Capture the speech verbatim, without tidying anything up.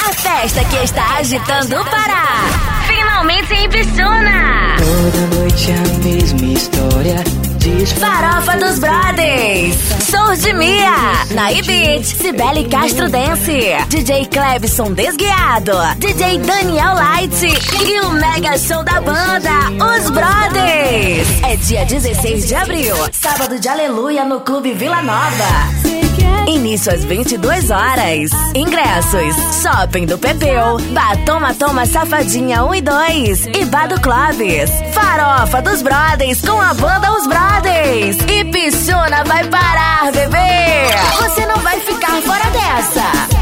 A festa que está agitando o Pará. Finalmente em Pissuna. Toda noite a mesma história. Farofa dos Brothers. Sou de Mia. Naí Beat. Cibele Castro Dance. D J Clebson Desguiado. D J Daniel Light. E o mega show da banda, Os Brothers. É dia dezesseis de abril. Sábado de Aleluia no Clube Vila Nova. Início às vinte e duas horas. Ingressos: Shopping do Pepeu, Batoma Toma Safadinha um e dois e Bado Clubes. Farofa dos Brothers com a banda Os Brothers. E Pissuna vai parar, bebê! Você não vai ficar fora dessa.